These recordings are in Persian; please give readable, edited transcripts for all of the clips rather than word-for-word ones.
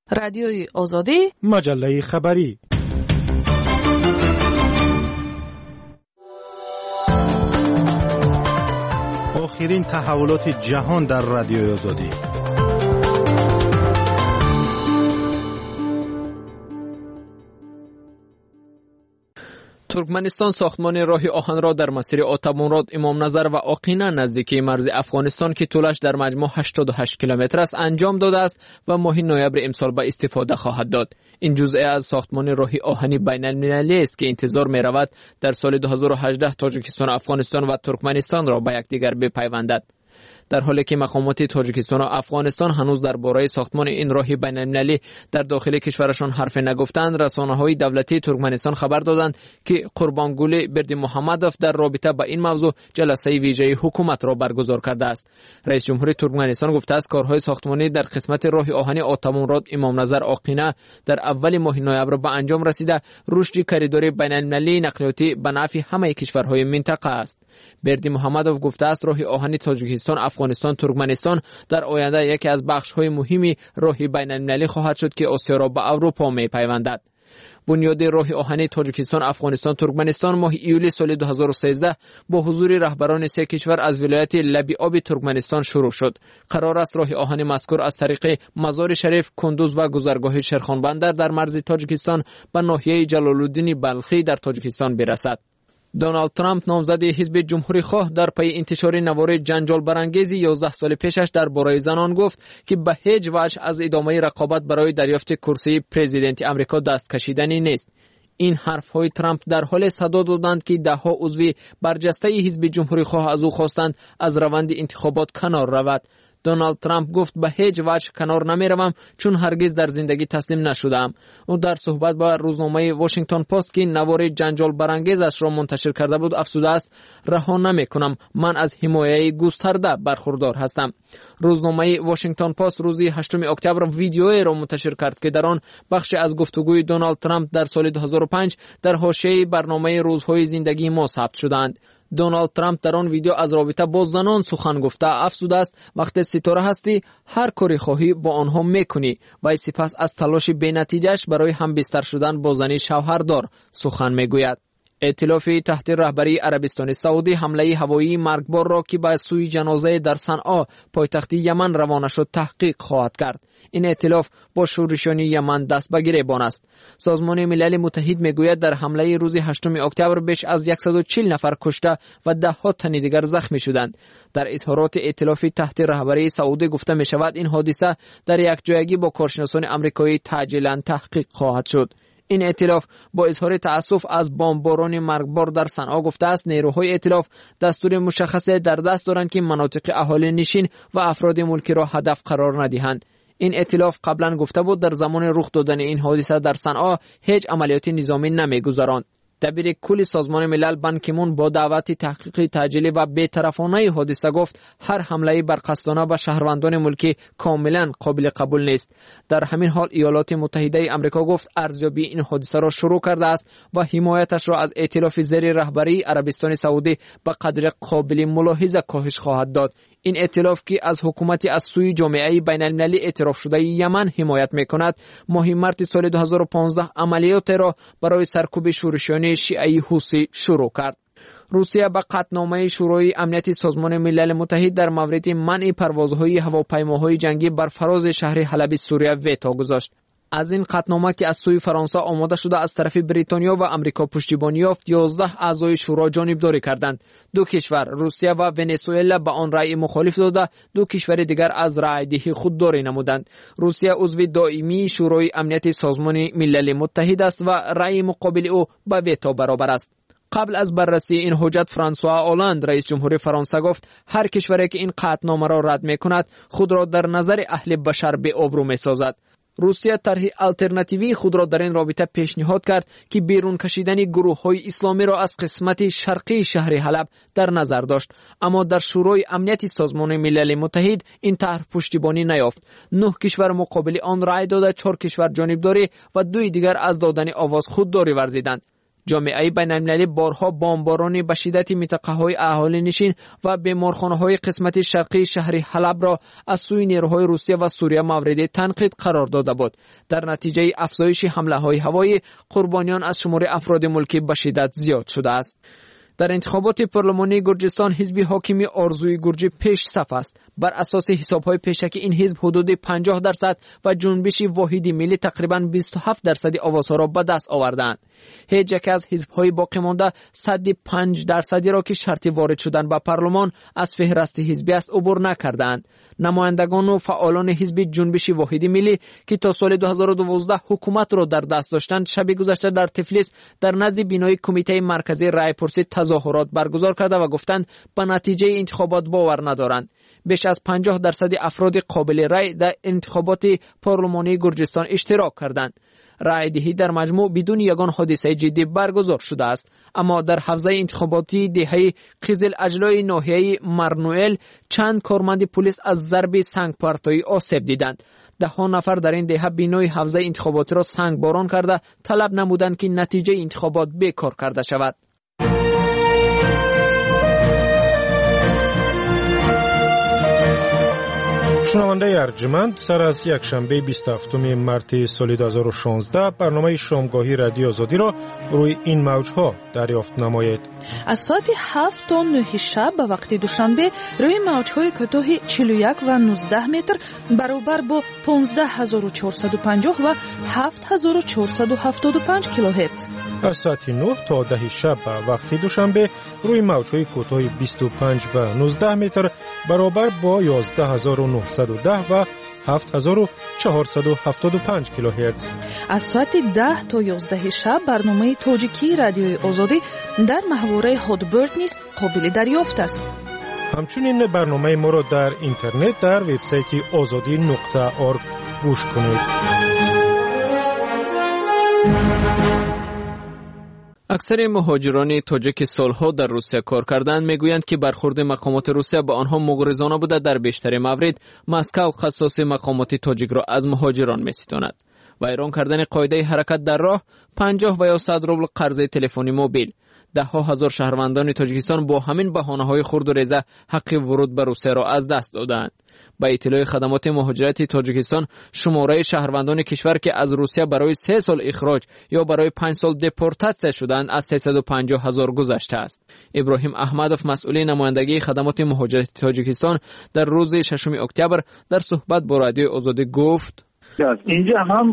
رادیوی آزادی، مجله خبری. آخرین تحولات جهان در رادیوی آزادی. ترکمنستان ساختمان راه آهن را در مسیر آتابانراد امام نظر و آقینه نزدیکی مرز افغانستان که طولش در مجموع 88 کیلومتر است انجام داده است و ماه نوامبر امسال به استفاده خواهد داد. این جزء از ساختمان راه آهنی بین المللی است که انتظار می رود در سال 2018 تاجیکستان، افغانستان و ترکمنستان را به یکدیگر بپیوندد. در حالی که مقامات تاجیکستان و افغانستان هنوز درباره ساختمان این راه بین المللی در داخل کشورشان حرف نگفتند، رسانه‌های دولتی ترکمنستان خبر دادند که قربانگلی بردیمحمدوف در رابطه با این موضوع جلسه ویژه حکومت را برگزار کرده است. رئیس جمهور ترکمنستان گفته است کارهای ساختمانی در قسمت راه آهنی آتابانراد امام نظر آقینه در اول ماه نوامبر به انجام رسیده رشد کریدور بین المللی نقلیاتی به نفع همه کشورهای منطقه است. بردیمحمدوف گفته است راه آهنی تاجیکستان، افغانستان، ترکمنستان در آینده یکی از بخش‌های مهمی راه بین المللی خواهد شد که آسیا را به اروپا می‌پیوندد. بنیاد راه آهنی تاجیکستان، افغانستان، ترکمنستان ماه ایول سال 2013 با حضور رهبران سه کشور از ولایت لبی آب ترکمنستان شروع شد. قرار است راه آهن مذکور از طریق مزار شریف، کندوز و گذرگاه شیرخان بندر در مرز تاجیکستان به ناحیه جلال‌الدین بلخی در تاجیکستان برسد. دونالد ترامپ نامزد حزب جمهوری خواه در پی انتشار نوار جنجال برانگیز 11 سال پیشش درباره زنان گفت که به هیچ وجه از ادامه رقابت برای دریافت کرسی پرزیدنت آمریکا دست کشیدنی نیست. این حرف‌های ترامپ در حال صدا دادند که ده‌ها عضو برجسته حزب جمهوری خواه از او خواستند از روند انتخابات کنار رود. دونالد ترامپ گفت به هیچ وجه کنار نمیروم چون هرگز در زندگی تسلیم نشدم. او در صحبت با روزنامه واشنگتن پست که نوار جنجال برانگیزش را منتشر کرده بود افزوده است رها نمیکنم، من از حمایه گسترده برخوردار هستم. روزنامه واشنگتن پست روز 8 اکتبر ویدیویی را منتشر کرد که در آن بخشی از گفتگوی دونالد ترامپ در سال 2005 در حاشیه برنامه روزهای زندگی ما ثبت شدند. دونالد ترامپ در آن ویدیو از رابطه با زنان سخن گفته افزوده است وقتی ستاره هستی هر کاری خواهی با آنها میکنی و سپس از تلاش بی‌نتیجه‌اش برای همبستر شدن با زن شوهردار سخن میگوید. ائتلاف تحت رهبری عربستان سعودی حمله هوایی مرگبار را که به سوی جنازه در صنعا پایتخت یمن روانه شد تحقیق خواهد کرد. این ائتلاف با شورشیان یمن دست به گریبان است. سازمان ملل متحد میگوید در حمله روز 8 اکتبر بیش از 140 نفر کشته و ده‌ها تن دیگر زخمی شدند. در اظهارات ائتلاف تحت رهبری سعودی گفته می شود این حادثه در یک جایگی با کارشناسان آمریکایی تعجیلاً تحقیق خواهد شد. این ائتلاف با اظهار تأسف از بمباران مرگبار در صنعا گفته است نیروهای ائتلاف دستور مشخصی در دست دارند که مناطق اهالی نشین و افراد ملکی را هدف قرار ندهند. این ائتلاف قبلا گفته بود در زمان رخ دادن این حادثه در صنعا هیچ عملیات نظامی نمیگذراند. دبیر کل سازمان ملل بان کی مون با دعوت تحقیق تعجیلی و بی‌طرفانه حادثه گفت هر حمله بر قصدانه به شهروندان ملکی کاملا قابل قبول نیست. در همین حال ایالات متحده آمریکا گفت ارزیابی این حادثه را شروع کرده است و حمایتش را از ائتلاف زیر رهبری عربستان سعودی به قدر قابل ملاحظه کاهش خواهد داد. این ائتلاف که از حکومتی از سوی جامعه بین المللی اعتراف شده یمن حمایت میکند ماه مارس سال 2015 عملیات را برای سرکوب شورشیان شیعه حوثی شروع کرد. روسیه به قطعنامه شورای امنیت سازمان ملل متحد در مورد منع پروازهای هواپیماهای جنگی بر فراز شهر حلب سوریه ویتو گذاشت. از این قطعنامه که از سوی فرانسه آماده شده از طرف بریتانیا و آمریکا پشتیبانی یافت 11 اعضای شورا جانبداری کردند. دو کشور روسیه و ونزوئلا به آن رأی مخالف داده، دو کشور دیگر از رأی دهی خودداری نمودند. روسیه عضو دائمی شورای امنیت سازمان ملل متحد است و رأی مقابل او به ویتو برابر است. قبل از بررسی این حجت فرانسوا آلاند رئیس جمهور فرانسه گفت هر کشوری که این قطعنامه را رد می‌کند خود را در نظر اهل بشر به آبرو می‌سازد. روسیه طرح آلترناتیوی خود را در این رابطه پیشنهاد کرد که بیرون کشیدن گروه‌های اسلامی را از قسمت شرقی شهر حلب در نظر داشت، اما در شورای امنیت سازمان ملل متحد این طرح پشتیبانی نیافت. 9 کشور مقابل آن رأی داده، 4 کشور جانبداری و 2 دیگر از دادن آواز خودداری ورزیدند. جامعه بین‌المللی بارها بمبارانی به شدت منطقه‌های اهالی نشین و بیمارخانه‌های قسمت شرقی شهر حلب را از سوی نیروهای روسیه و سوریه مورد تنقید قرار داده بود. در نتیجه افزایش حمله‌های هوایی، قربانیان از شمار افراد ملکی به شدت زیاد شده است. در انتخابات پارلمانی گرجستان حزب حاکم آرزوی گرجی پیش صف است. بر اساس حساب‌های پیشکی این حزب حدود 50% و جنبش واحد ملی تقریباً 27% آوازها را به دست آوردند. هیچ یک از حزب‌های باقی مانده 105% را که شرط وارد شدن به پارلمان از فهرست حزبی است عبور نکردند. نمایندگان و فعالان حزب جنبش واحد ملی که تا سال 2012 حکومت را در دست داشتند، شب گذشته در تفلیس در نزد بینای کمیته مرکزی رای‌پرسی تظاهرات برگزار کرده و گفتند به نتیجه انتخابات باور ندارند. بیش از 50% افراد قابل رای در انتخابات پارلمانی گرجستان اشتراک کردند. رای دهی در مجموع بدون یگان حادثه جدی برگزار شده است، اما در حوزه انتخاباتی دهه قزل اجلای ناحیه مرنوئل چند کارمند پلیس از ضرب سنگ پرتایی آسیب دیدند. ده ها نفر در این دهه بینای حوزه انتخاباتی را سنگ باران کرده طلب نمودند که نتیجه انتخابات بیکار کرده شود. شنونده ارجمند، سر از یک شنبه 27 مارس سال 2016 برنامه شامگاهی رادیو آزادی را روی این موج‌ها دریافت نمایید. از ساعت 7 تا 9 شب به وقت دوشنبه روی موج‌های کوتاه 41 و 19 متر برابر با 15450 و 7475 کیلوهرتز. از ساعت 9 تا 10 شب به وقت دوشنبه روی موج‌های کوتاه 25 و 19 متر برابر با 11910 و 7475 کیلوهرتز. از ساعت 10 تا 11 شب برنامه تاجیکی رادیوی آزادی در محوره هادبرد نیز قابل دریافت است. همچنین برنامه ما را در اینترنت در وبسایت azadi.org گوش کنید. اکثر مهاجران تاجیک سالها در روسیه کار کردند میگویند که برخورد مقامات روسیه با آنها مغرضانه بوده. در بیشتر موارد مسکو خصاص مقامات تاجیک را از مهاجران می‌ستاند. ویران کردن قاعده حرکت در راه، 50 و یا 100 روبل قرض تلفنی موبیل. ده ها هزار شهروندان تاجیکستان با همین بهانه‌های خرد و ریزه حق ورود به روسیه را از دست دادند. با اطلاع خدمات مهاجرت تاجیکستان، شماره شهروندان کشور که از روسیه برای 3 سال اخراج یا برای 5 سال دپورتاسیون شدند از 350,000 گذشته است. ابراهیم احمدوف، مسئول نمایندگی خدمات مهاجرت تاجیکستان، در روز 6 اکتبر در صحبت با رادیو آزادی گفت: اینجا هم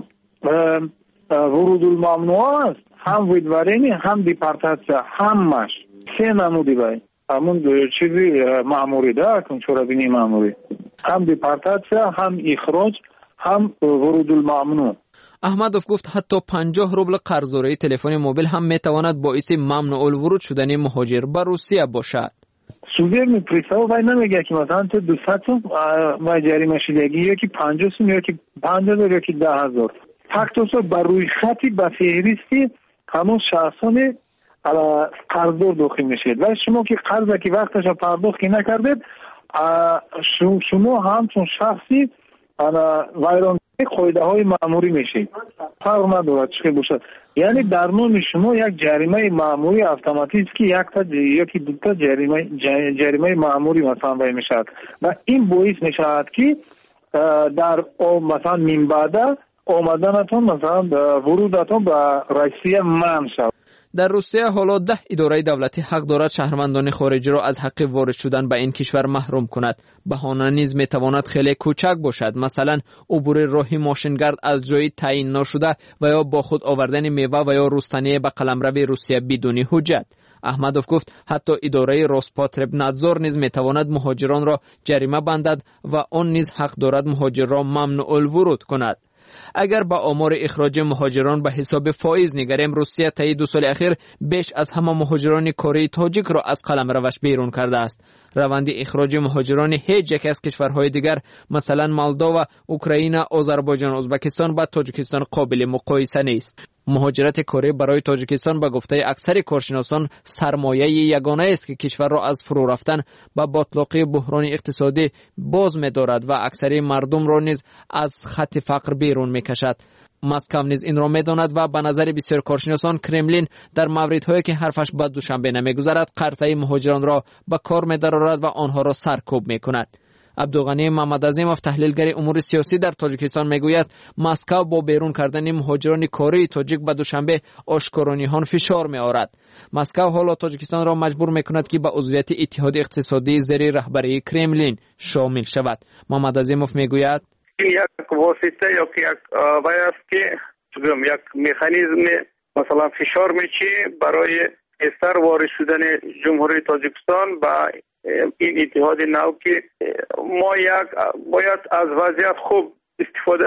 ورود الممنوع است، هم ویدوارینی، هم دیپارتاسیون، همش 3 نمودی باید. همون چیزی معمولی ده، کنچورابینی معمولی، هم دیپارتاسیون، هم اخراج، هم ورود الممنوع. احمدوف گفت حتی 50 روبل قرضداری تلفن موبیل هم میتواند باعث ممنوع الورود شدن مهاجر به روسیه باشد. سوزیر میپریسه و نمیگه که مثلا تو 200 و جریمه شدگی یکی 50 یکی 50,000 یکی 10,000. فقط بر روی خطی به فهرستی همون شخصان قرضدار داخل میشید و شما که قرض که وقتش پرداخت نکردید، شما همچون شخصی ویران قاعده های مأموری میشید. فرق ندارد چه باشد. یعنی در نام شما یک جریمه مأموری اتوماتیک یکی دو تا جریمه مأموری مثلا وای میشد و این باعث میشد که در مثلا من بعد آمدنتون مثلا ورودتون به روسیه منع شود. در روسیه حالا 10 اداره دولتی حق دارد شهروندان خارجی را از حق وارد شدن به این کشور محروم کند. بهانه نیز میتواند خیلی کوچک باشد، مثلا عبور راهی ماشینگرد از جای تعیین نشده و یا با خود آوردن میوه و یا رستنی به قلمرو روسیه بدون حجت. احمدوف گفت حتی اداره روسپاتربنادزور نیز میتواند مهاجران را جریمه بندد و آن نیز حق دارد مهاجر را ممنوع الورود کند. اگر با آمار اخراج مهاجران به حساب فائز نگریم، روسیه طی 2 سال اخیر بیش از همه مهاجران کره تاجیک را از قلمروش بیرون کرده است. روند اخراج مهاجران هیچ یک از کشورهای دیگر مثلا مولداوا، اوکراین، آذربایجان، ازبکستان و تاجیکستان قابل مقایسه نیست. مهاجرت کره برای تاجیکستان به گفته اکثر کارشناسان سرمایه یگانه است که کشور را از فرو رفتن به باطلاقی بحران اقتصادی باز می‌دارد و اکثر مردم را نیز از خط فقر بیرون می‌کشد. مسکو نیز این را می‌داند و به نظر بسیار کارشناسان کرملین در موردهایی که حرفش به دوشنبه نمی‌گذرد قرطه مهاجران را به کار می‌درآورد و آنها را سرکوب می‌کند. عبدالغنی محمدعظیمов تحلیلگر امور سیاسی در تاجیکستان میگوید مسکو با بیرون کردن مهاجران کره تاجیک به دوشنبه آشکارانیان فشار می‌آورد. مسکو حالا تاجیکستان را مجبور می‌کند که به عضویت اتحاد اقتصادی زیر رهبری کرملین شامل شود. محمدعظیمov میگوید این یک واسطه یا یک وای است که یک مکانیزم مثلا فشار میچی برای استر وارد شدن جمهوری تاجیکستان و این اتحاد نو که ما باید از وضعیت خوب استفاده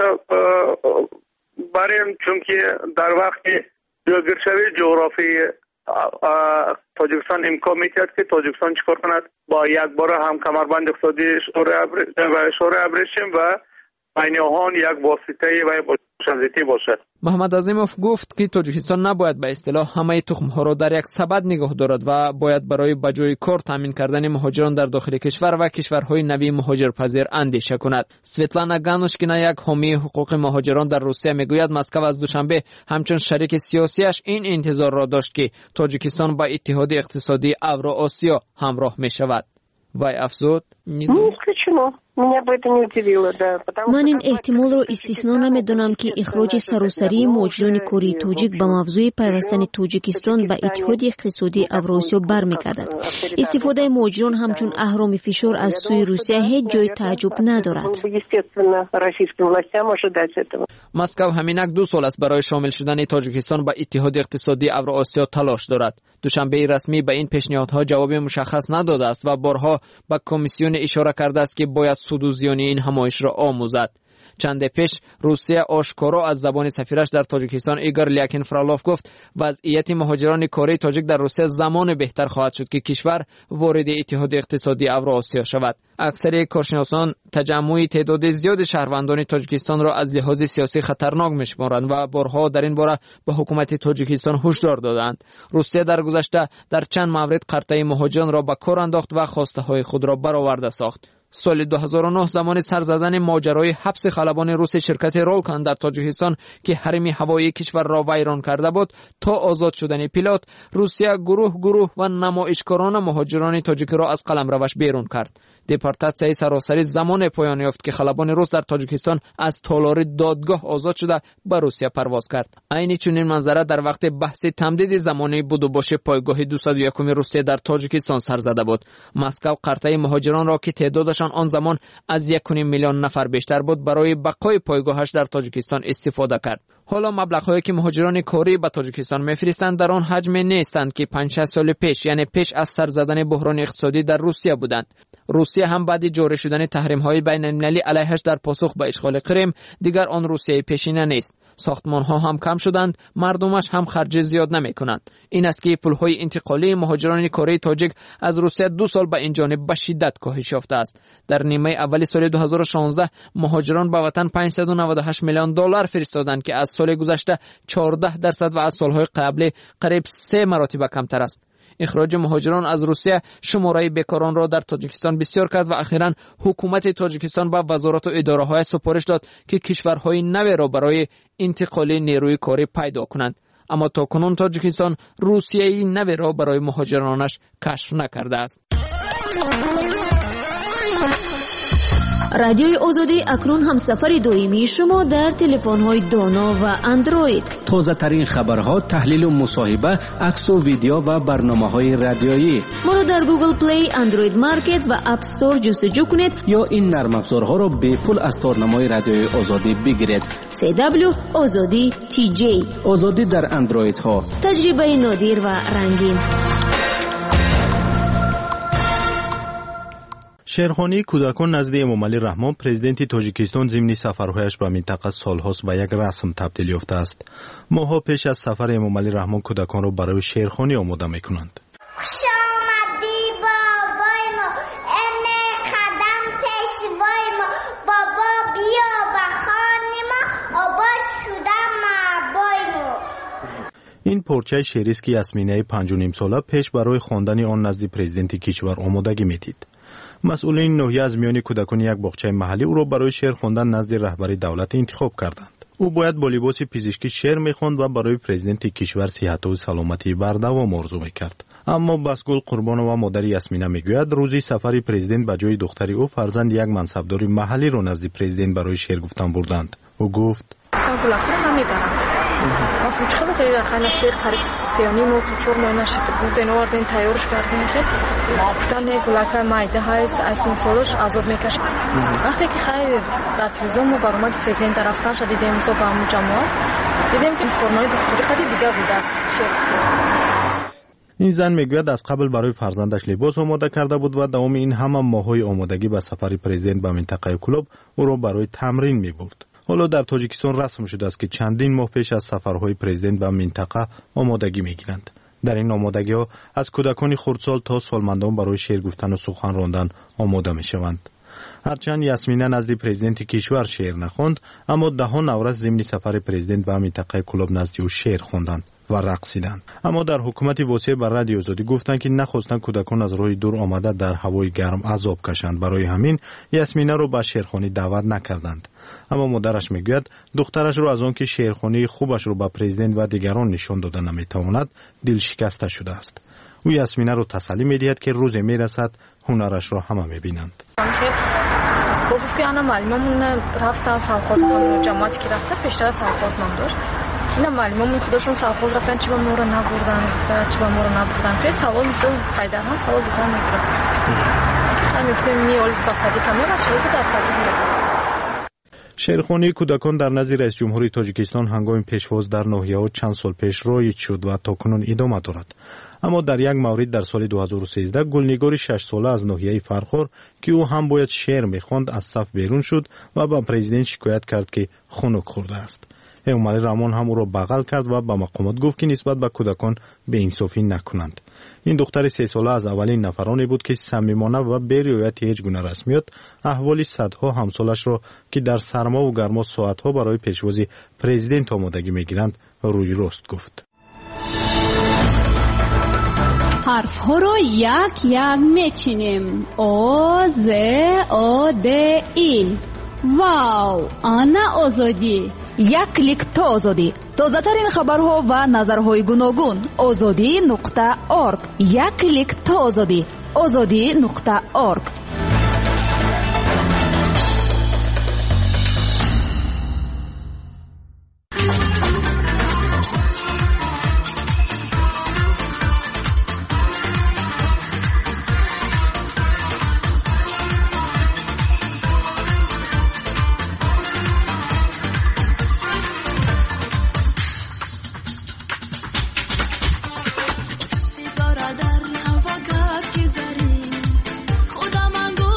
بریم، چون که در وقت جلوگیری جغرافی تاجیکستان امکان میتید که تاجیکستان چیکار کند با یک بار هم کمربند اقتصادی شورای ابریشم و بین آن یک واسطه و شانزیتی باشد. محمدعظیمov گفت که تاجیکستان نباید به اصطلاح همه تخم‌ها را در یک سبد نگاه دارد و باید برای بجای کار تامین کردن مهاجران در داخل کشور و کشورهای نوی مهاجرپذیر اندیشه کند. سویتلانا گانوشکینا یک حامی حقوق مهاجران در روسیه میگوید مسکو از دوشنبه همچون شریک سیاسیش این انتظار را داشت که تاجیکستان با اتحاد اقتصادی اوراسیا همراه می شود. وای افزود من این احتمال رو استثنا نمیدونم که اخراج سراسری مهاجران کره تاجیک به موضوع پیوستن تاجیکستان به اتحاد اقتصادی اوراسیا برمیگردد. استفاده مهاجران همچون اهرام فشار از سوی روسیه هیچ جای تعجب ندارد. مسکو همینک 2 سال است برای شامل شدن تاجیکستان به اتحاد اقتصادی اوراسیا تلاش دارد. دوشنبه رسمی به این پیشنهادها جواب مشخص نداده است و بارها به کمیسیون اشاره کرده است که باید سود و زیان این همایش را آموزد. چند پیش روسیه آشکارا از زبان سفیرش در تاجیکستان ایگور لیاکین فرالاف گفت وضعیت مهاجران کره تاجیک در روسیه زمان بهتر خواهد شد که کشور وارد اتحاد اقتصادی اوراسیا شود. اکثر کارشناسان تجمع تعداد زیاد شهروندان تاجیکستان را از لحاظ سیاسی خطرناک می‌شمارند و بارها در این باره به حکومت تاجیکستان هشدار دادند. روسیه در گذشته در چند مورد قرطه مهاجران را به کار انداخت و خواسته‌های خود را برآورده ساخت. سال 2009 زمان سر زدن ماجرای حبس خلبان روس شرکت رولکان در تاجیکستان که حریم هوایی کشور را ویران کرده بود تا آزاد شدن پیلوت، روسیه گروه و نمایشکاران مهاجران تاجیک را از قلمروش بیرون کرد. دپورتاسیای سراسری زمان پایان یافت که خلبان روس در تاجیکستان از تالار دادگاه آزاد شده به روسیه پرواز کرد. عین چنین منظره در وقت بحث تمدید زمانی بود و باش پایگاه 201 روسیه در تاجیکستان سر زده بود. مسکو قرطه مهاجران را که تعدادشان آن زمان از 1.5 میلیون نفر بیشتر بود برای بقای پایگاهش در تاجیکستان استفاده کرد. حالا مبلغ‌هایی که مهاجران کره به تاجیکستان می‌فرستند در آن حجم نیستند که 5-6 سال پیش، یعنی پیش از سر زدن بحران اقتصادی در روسیه بودند. روسیه هم بعد جاری شدن تحریم‌های بین‌المللی علیهش در پاسخ به اشغال کرم دیگر آن روسیه پیشینه نیست. ساختمان‌ها هم کم شدند، مردمش هم خرج زیاد نمی‌کنند. این است که پول‌های انتقالی مهاجران کره تاجیک از روسیه 2 سال به این جانب به شدت کاهش یافته است. در نیمه اول سال 2016 مهاجران به وطن 598 میلیون دلار فرستادند که از سال گذشته 14% و از سال‌های قبلی قریب 3 مراتب کمتر است. اخراج مهاجران از روسیه شماره بیکاران را در تاجیکستان بسیار کرد و اخیراً حکومت تاجیکستان به وزارت و اداره‌های سپارش داد که کشورهای نوی را برای انتقال نیروی کاری پیدا کنند. اما تاکنون تاجیکستان روسیه‌ای نوی را برای مهاجرانش کشف نکرده است. رادیوی آزادی اکنون همسفر دائمی شما در تلفن‌های دانا و اندروید. تازه ترین خبرها، تحلیل و مصاحبه، عکس و ویدیو و برنامه‌های رادیویی. ما را در گوگل پلی، اندروید مارکت و اپ استور جستجو کنید یا این نرم افزارها را به پول از تارنمای رادیوی آزادی بگیرید. CW آزادی TJ. آزادی در اندروید ها. تجربه نادر و رنگین. شیرخانی کودکان نزد امامعلی رحمان پرزیدنت تاجیکستان ضمن سفرهایش به منطقه سالهاست به یک رسم تبدیل یافته است. ماها پیش از سفر امامعلی رحمان کودکان را برای شیرخوانی آماده می‌کنند. این پارچه شعری است که یاسمینه 5.5 ساله پیش برای خواندن آن نزد پرزیدنت کشور آمادگی میدید. مسئولین ناحیه از میان کودکان یک باغچه محلی او را برای شعر خواندن نزد رهبری دولت انتخاب کردند. او باید با لباس پزشکی شعر می‌خواند و برای پرزیدنت کشور صحت و سلامتی بردوام آرزو می‌کرد. اما بسگل قربانова مادر یاسمینه میگوید روزی سفر پرزیدنت به جای دختری او فرزند یک منصبدار محلی را نزد پرزیدنت برای شعر گفتن بردند. او گفت خیلی خیلی سیر کارکسیونی مو 4 ماه نشده بود نوردن تیارش کردیم که گفتن نه گلکای مایده هست از این سالش عذاب میکشه. وقتی که خیلی در تلویزیون ما برآمد پرزیدنت رفتن شد دیدیم صبح با جماعت دیدیم که فرمای دکتری خیلی دیگه بود. این زن میگوید از قبل برای فرزندش لباس آماده کرده بود و دوام این همه ماهای آمادگی به سفر پرزیدنت به منطقه کلوب او را برای تمرین میبرد. حالا در تاجیکستان رسم شده است که چندین ماه پیش از سفرهای پرزیدنت به منطقه آمادگی میگیرند. در این آمادگی ها از کودکان خردسال تا سالمندان برای شعر گفتن و سخن راندن آماده میشوند. هرچند یاسمینه نزد پرزیدنت کشور شعر نخواند، اما دهان نورس ضمن سفر پرزیدنت به منطقه کلوب نزد او شعر خواندند و رقصیدند. اما در حکومت واسطه بر رادیو آزادی گفتند که نخواستند کودکان از راه دور آمده در هوای گرم عذاب کشند. برای همین یاسمینه را به شعرخوانی دعوت نکردند. اما مادرش میگوید دخترش را از آن که شعرخوانی خوبش را به پرزیدنت و دیگران نشان داده نمیتواند دل شکسته شده است. او یاسمینه را تسلی میدهد که روزی میرسد هنرش را همه میبینند. گفت که انا معلممون رفتن سرخواست با جماعتی که رفته پیشتر از سرخواست من داشت. اینا معلممون خودشون سرخواست رفتن چی با ما رو نبردن چی با ما رو نبردن. توی سوال مثل قیدر هم سوال بکنم نگیرم. هم گفتیم میال بسادی کمی و چهایی که در سادی میره. شعرخوانی کودکان در نزد رئیس جمهوری تاجیکستان هنگام پیشواز در ناحیه‌ها چند سال پیش رایج شد و تاکنون ادامه دارد. اما در یک مورد در سال 2013 گلنگار 6 ساله از ناحیه فرخور که او هم باید شعر می‌خواند از صف بیرون شد و با پرزیدنت شکایت کرد که خنک خورده است. امومالی رحمان هم او را بغل کرد و به مقامات گفت که نسبت به کودکان بی‌انصافی نکنند. این دختر 3 ساله از اولین نفرانی بود که صمیمانه و بی رعایت هیچ گونه رسمیت احوال صدها همسالش را که در سرما و گرما ساعتها برای پیشوازی پرزیدنت آمادگی می‌گیرند روی راست گفت. حرف ها رو یک یک میچینیم. او ز او د ای. واو، آنا آزادی. یک کلیک تا آزادی. تازه ترین خبرها و نظرهای گوناگون. azadi.org. یک کلیک تا آزادی. azadi.org. در هوا گرد که زری خودم انگو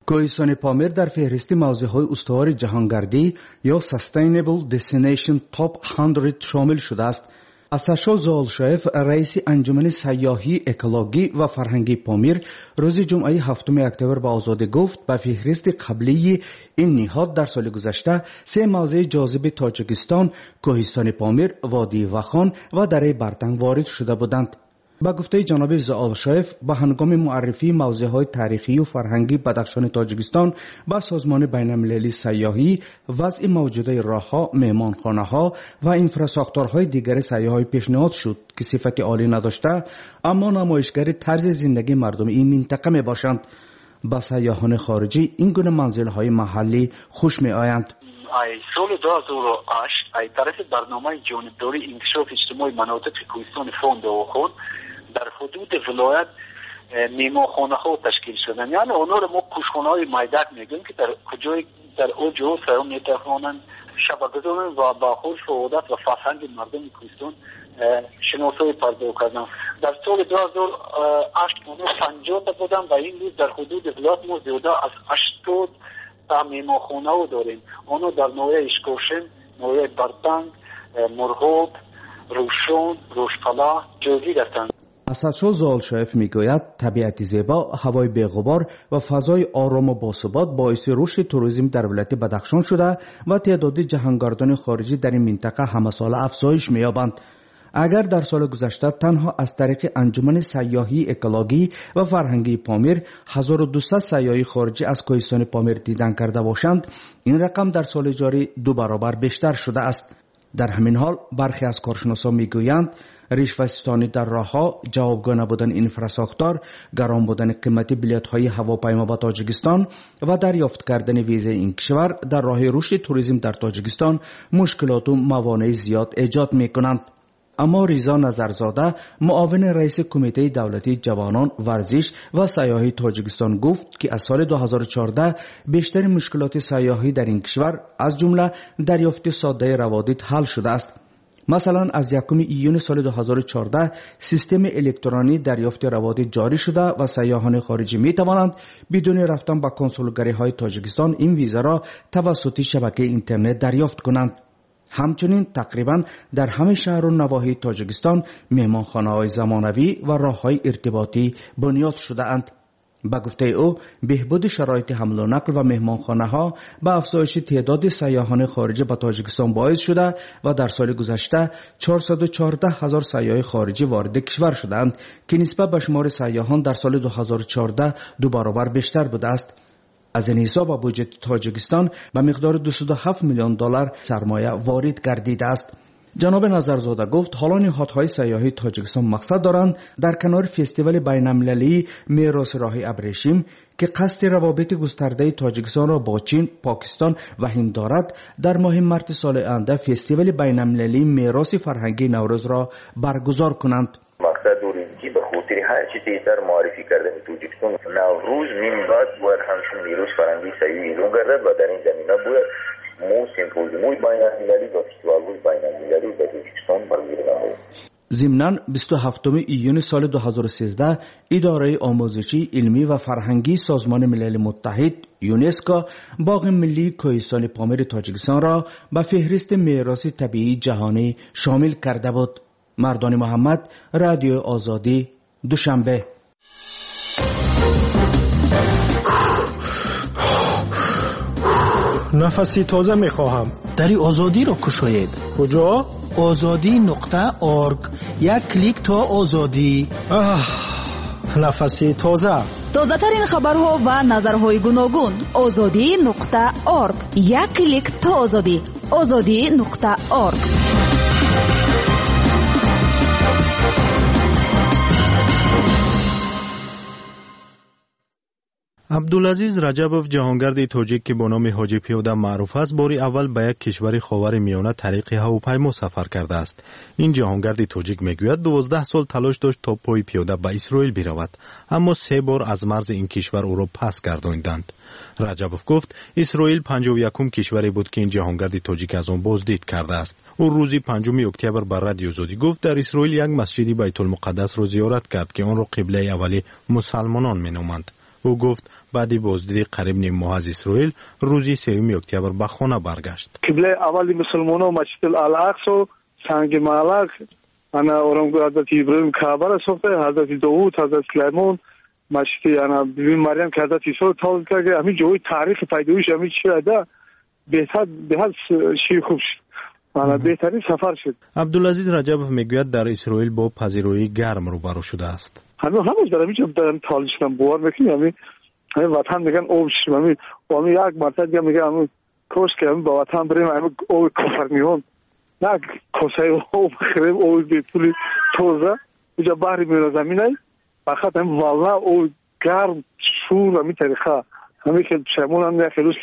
کوهستان پامیر در فهرست موضوعهای استوار جهانگردی یا Sustainable Destination Top 100 شامل شده است. اسدشاه زوالشایف رئیس انجمن سیاحی اکولوژی و فرهنگی پامیر روز جمعه 7 اکتبر به آزادی گفت به فهرست قبلی این نهاد در سال گذشته 3 موضع جاذب تاجیکستان، کوهستان پامیر، وادی وخان و دره برتنگ وارد شده بودند. با گفته جناب زوالشایف به هنگام معرفی موضوعهای تاریخی و فرهنگی بدخشان تاجیکستان با سازمان بین‌المللی سیاحی، وضع موجوده راهها، مهمانخانه‌ها و انفراستراکچورهای دیگر سیاحی پیشنهاد شد که صفت عالی نداشته اما نمایشگر طرز زندگی مردم این منطقه میباشند. با سیاحان خارجی این گونه منزل‌های محلی خوش می‌آیند. سال 2008 از طرف برنامه جانبداری انکشاف اجتماعی مناطق کوهستان فوند و خون در حدود ولایت مهمانخانه ها تشکیل شدن. یعنی اونا رو ما کوشخانه های مایدک میگیم که در اوجه سیاحان میتوانند شب گذارن و با عرف و عادت و فرهنگ مردم کوهستان شناسایی پرداخت کردن. در سال 2008 اونا 50 تا بودن و این روز در حدود ولایت ما زیاده از 80 تا مهمانخانه ها داریم. اونا در نوع اشکوشن، نوع برتنگ، مرغوب، روشون، روشپلا جزئی هستند. اسدشاه زوالشایف میگوید طبیعت زیبا، هوای بی‌غبار و فضای آرام و باثبات باعث رشد توریسم در ولایت بدخشان شده و تعداد جهانگردان خارجی در این منطقه همه ساله افزایش می‌یابند. اگر در سال گذشته تنها از طریق انجمن سیاحی اکولوژی و فرهنگی پامیر 1200 سیاحی خارجی از کوهستان پامیر دیدن کرده باشند، این رقم در سال جاری 2 برابر بیشتر شده است. در همین حال برخی از کارشناسان میگویند ریشه‌ستانی در راهها، جوابگو نبودن انفراستراکچور، گران بودن قیمت بلیط‌های هواپیما به تاجیکستان و دریافت کردن ویزای این کشور در راه رشد توریسم در تاجیکستان مشکلات و موانع زیاد ایجاد میکنند. اما ریزا نظرزاده معاون رئیس کمیته دولتی جوانان، ورزش و سیاحی تاجیکستان گفت که از سال 2014 بیشتر مشکلات سیاحی در این کشور از جمله دریافت ساده روادید حل شده است. مثلا از 1 ایون سال 2014 سیستم الکترونی دریافت روادید جاری شده و سیاحان خارجی می توانند بدون رفتن به کنسولگری‌های تاجیکستان این ویزا را توسط شبکه اینترنت دریافت کنند. همچنین تقریبا در همه شهر و نواحی تاجیکستان مهمانخانه‌های زمانوی و راه‌های ارتباطی بنیاد شده اند. با گفته او بهبود شرایط حمل و نقل و مهمانخانه‌ها به افزایش تعداد سیاحان خارجی به تاجیکستان باعث شده و در سال گذشته 414,000 سیاح خارجی وارد کشور شدند که نسبت به شمار سیاحان در سال 2014 2 برابر بیشتر بوده است. از این حساب بودجه تاجیکستان به مقدار $207 میلیون سرمایه وارد گردیده است. جناب نظرزاده گفت حالا نهادهای سیاحی تاجیکستان مقصد دارند در کنار فستیوال بین‌المللی میراث راه ابریشم که قصد روابط گسترده تاجیکستان را با چین، پاکستان و هند دارد، در ماه مارس سال آینده فستیوال بین‌المللی میراث فرهنگی نوروز را برگزار کنند. مقصد داریم که به خاطر هر چیزی تر معرفی کردن تاجیکستان نوروز بعد باید همچون میراث فرهنگی سیاحی اعلام گردد و در این زمینه باید سیمپوزیوم‌های بین‌المللی و فستیوال‌های بین‌المللی در تاجیکستان برگزار شود. ضمناً 27 ایون سال 2013 اداره آموزشی، علمی و فرهنگی سازمان ملل متحد یونسکو باغ ملی کوهستان پامیر تاجیکستان را به فهرست میراث طبیعی جهانی شامل کرده بود. مردان محمد، رادیو آزادی، دوشنبه. نفسی تازه میخواهم. دری آزادی را کشاید. کجا؟ azadi.org. یک کلیک تا آزادی. نفسی تازه. تازه ترین خبرها و نظرهای گوناگون. azadi.org. یک کلیک تا آزادی. azadi.org. عبدالعزیز رجبوف جهانگرد تاجیک که با نام حاجی پیاده معروف است باری اول به یک کشور خاور میانه طریق هواپیما سفر کرده است. این جهانگرد تاجیک میگوید 12 سال تلاش داشت تا پای پیاده به اسرائیل برود، اما 3 بار از مرز این کشور او را پس گرداندند. رجبوف گفت اسرائیل 51م کشوری بود که این جهانگرد تاجیک از آن بازدید کرده است. او روز 5 اکتبر بر رادیو آزادی گفت در اسرائیل یک مسجد بیت المقدس را زیارت کرد که آن را قبله اولی مسلمانان مینامند. او گفت بعد بازدید قریب نیم ماه از اسرائیل روزی 3 اکتبر به خانه برگشت. قبله اولی مسلمانان مسجد الاقصی و سنگ معلق انا اورم حضرت ابراهیم کعبه را ساخته، حضرت داوود، حضرت سلیمان مسجد انا بیبی مریم که حضرت عیسی تولد کرده. همین جای تاریخ پیدایش همین چی ده بهتر شی خوب شد. بهترین سفر شد. عبدالعزیز رجبوف میگوید در اسرائیل با پذیرایی گرم روبرو شده است. هنوز در اینجا دارم تالشم باور میکنم. همین وطن میگن اوش همین یک مرتبه میگه همین کوش که همین با وطن بریم همین او کفرنیون نه کوسای او بخریم او بیتولی توزه اینجا بحری میره زمینه فقط همین والله او گرم شور همین طریقه همین که شمون هم نه خیلی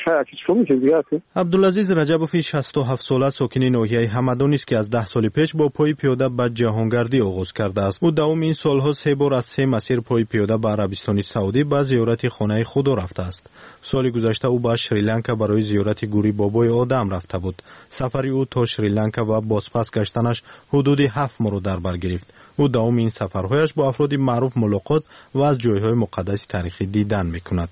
عبدالعزیز رجبوفی 67 ساله ساکن ناحیه همدانی است که از 10 سال پیش با پای پیاده به جهانگردی آغاز کرده است. او دوام این سالها 3 بار از 3 مسیر پای پیاده به عربستان سعودی به زیارت خانه خدا رفته است. سال گذشته او به شریلانکا برای زیارت گوری بابای آدم رفته بود. سفر او تا شریلانکا و بازپس گشتنش حدود 7 ماه را در بر گرفت. او دوام این سفرهایش با افراد معروف ملاقات و از جایهای مقدس تاریخی دیدن میکند.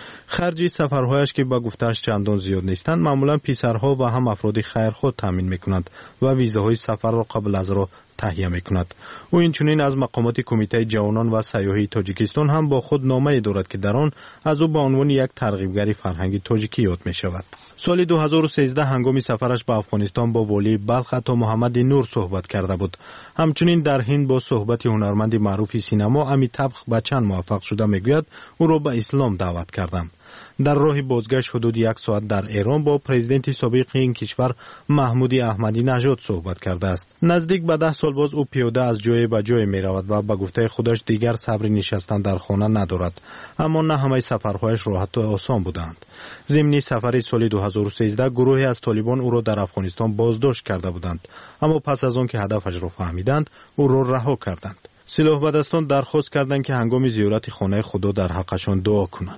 خرج سفرهایش که با گفته‌اش چندان زیاد نیستند معمولا پسرها و هم افراد خیرخواه تامین میکنند و ویزاهای سفر را قبل از راه تهیه میکند. او اینچنین از مقامات کمیته جوانان و سیاحی تاجیکستان هم با خود نامه دارد که در آن از او به عنوان یک ترغیبگر فرهنگی تاجیکی یاد میشود. سال 2013 هنگام سفرش به افغانستان با والی بلخ عطا محمد نور صحبت کرده بود. همچنین در هند با صحبت هنرمند معروف سینما امیتابh بچن موفق شده میگوید او را به اسلام دعوت کردم. در راه بازگشت حدود 1 ساعت در ایران با پرزیدنت سابق این کشور محمود احمدی نژاد صحبت کرده است. نزدیک به 10 سال باز او پیاده از جای به جای می رود و به گفته خودش دیگر صبر نشستن در خانه ندارد. اما نه همه سفرهایش راحت و آسان بودند. ضمن سفر سال 2013 گروهی از طالبان او را در افغانستان بازداشت کرده بودند، اما پس از آن که هدفش را فهمیدند او را رها کردند. سلاح بدستان درخواست کردند که هنگام زیارت خانه خدا در حقشان دعا کند.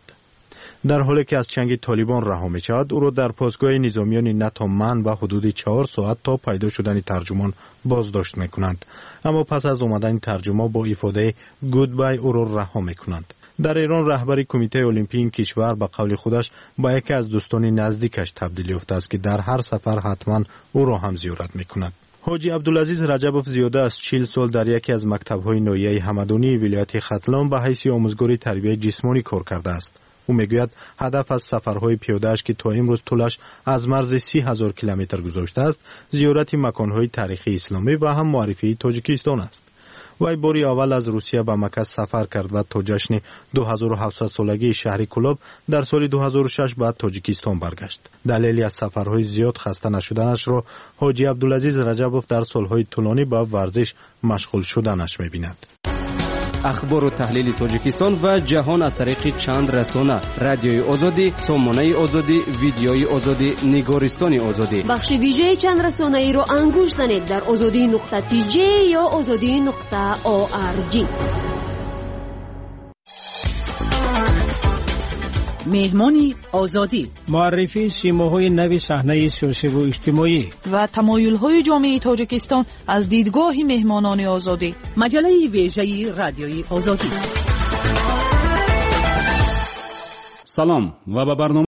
در حالی که از چنگ طالبان رها می شود او را در پاسگاه نظامیان نتامن و حدود 4 ساعت تا پیدا شدن ترجمان بازداشت می کنند، اما پس از آمدن ترجمان با ifade گودبای او را رها می کنند. در ایران رهبر کمیته المپی این کشور به قول خودش با یکی از دوستان نزدیکش تبدیل یافته است که در هر سفر حتما او را هم زیارت می کند. حاجی عبدالعزیز رجبوف زیاده از 40 سال در یکی از مکتب‌های ناحیه همدانی ولایت ختلان به حیث آموزگار تربیت جسمانی کار کرده است. او میگوید هدف از سفرهای پیاده‌اش که تا امروز طولش از مرز 30,000 کیلومتر گذشته است، زیارت مکان‌های تاریخی اسلامی و هم معرفی تاجیکستان است. وی باری اول از روسیه به مکه سفر کرد و تا جشن 2700 سالگی شهر کلاب در سال 2006 به تاجیکستان برگشت. دلیلی از سفرهای زیاد خسته نشدنش را حاجی عبدالعزیز رجبوف در سالهای طولانی به ورزش مشغول شدنش می‌بیند. اخبار و تحلیل تاجیکستان و جهان از طریق چند رسانه: رادیوی آزادی، سامانه آزادی، ویدیوی آزادی، نگارستان آزادی. بخش ویژه چند رسانه ای را انگوش زنید در azadi.tj یا azadi.org. مهمانی آزادی، معرفی سیماهای نوی صحنه سیاسی و اجتماعی و تمایل‌های جامعه تاجیکستان از دیدگاه مهمانان آزادی. مجله ویژه رادیوی آزادی. سلام و به برنامه